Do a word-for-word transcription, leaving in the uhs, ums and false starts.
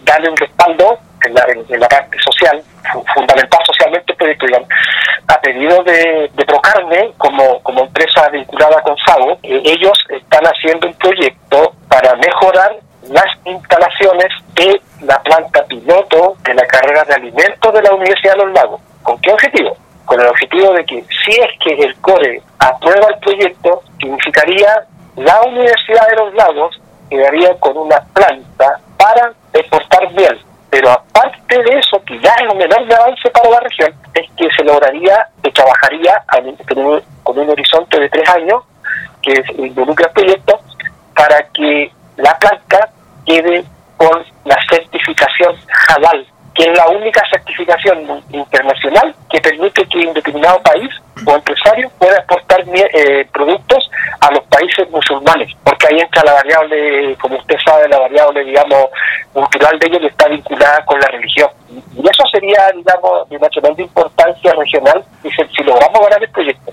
darle un respaldo en la, en la parte social, fundamental socialmente el proyecto, digamos, a pedido de, de Procarne, como, como empresa vinculada con SABO. Eh, ellos están haciendo un proyecto para mejorar las instalaciones de la planta piloto de la carrera de alimentos de la Universidad de Los Lagos. ¿Con qué objetivo? Con el objetivo de que si es que el CORE aprueba el proyecto, significaría la Universidad de Los Lagos quedaría con una planta para exportar miel. Pero aparte de eso, que ya es un enorme avance para la región, es que se lograría, se trabajaría con un horizonte de tres años, que involucra el proyecto, para que la planta quede con la certificación Halal, que es la única certificación internacional que permite que un determinado país o empresario pueda exportar eh, productos a los países musulmanes, porque ahí entra la variable, como usted sabe, la variable, digamos, cultural de ellos, que está vinculada con la religión. Y eso sería, digamos, de una tremenda importancia regional, y si logramos ganar el proyecto,